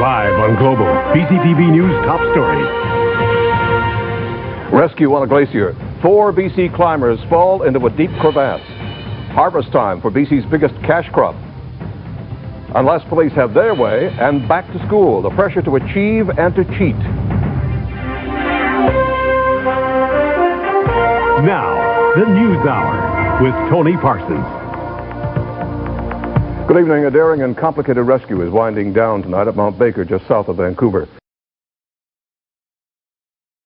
Live on Global, BCTV News top story. Rescue on a glacier. 4 BC climbers fall into a deep crevasse. Harvest time for BC's biggest cash crop. Unless police have their way, and back to school, the pressure to achieve and to cheat. Now, the News Hour with Tony Parsons. Good evening. A daring and complicated rescue is winding down tonight at Mount Baker, just south of Vancouver.